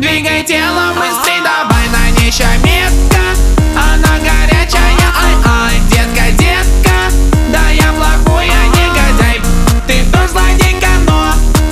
Двигай телом быстрей, давай на ней метка. Она горячая, ай-ай, детка, детка. Да я плохой, я негодяй. Ты тоже злодейка, но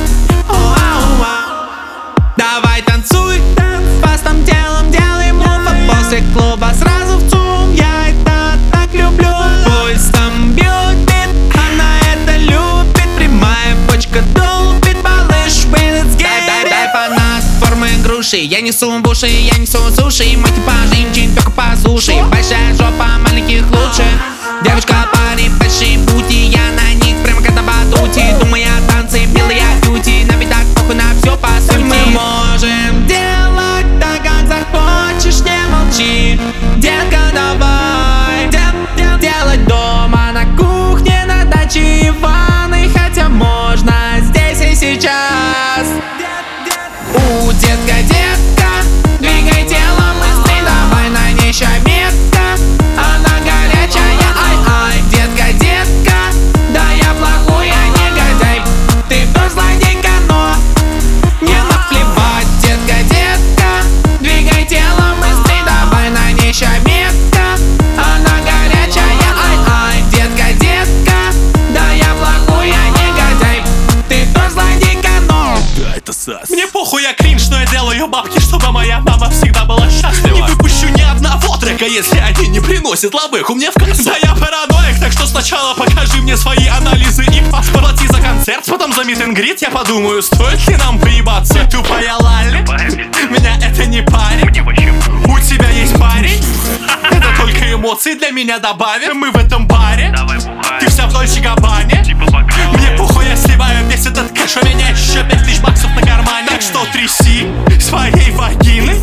давай танцуй, фастом телом делай мув, а после клуба сразу в ЦУМ. Я это так люблю. Пульс там бьет, она это любит. Прямая почка долбит, малыш, let's get it. Дай фанат формы груши. Я несу в уши, я несу суши. Мой типаж, им только по суше. Большая жопа, маленьких лучше. Девушка, парень, большие пути. Я на них прямо как на батуте. Думаю, танцы, белые бьюти. На видах похуй на все по сути. Мы можем делать так, как захочешь, не молчи. Детка, давай делать дома, на кухне, на даче и в ванной. Хотя можно здесь и сейчас. Детка, детка, двигай телом быстрей, давай на ней метка. Она горячая, ай-ай, детка, детка. Да я плохой, я негодяй. Ты тоже злодейка, но не наплевать. Детка, детка, двигай телом быстрей, давай на ней метка. Она горячая, ай-ай, детка, детка. Да я плохой, я негодяй. Ты тоже злодейка, но Да, это сас. Мне похуй, я кринж, но я делаю бабки, чтобы моя мама всегда была счастлива. Не выпущу ни одного трека, если они не приносят лавыху мне в кассу. Да я параноик, так что сначала покажи мне свои анализы и плати за концерт, потом за мит-н-грит. Я подумаю, стоит ли нам поебаться. Тупая лали, меня это не парит. У тебя есть парень? Это только эмоции для меня добавим. Мы в этом баре, ты вся в Дольче Габбане. Мне похуй, я сливаю весь этот кэш. У меня еще 5000 баксов на кармане. Так что тряси своей вагины.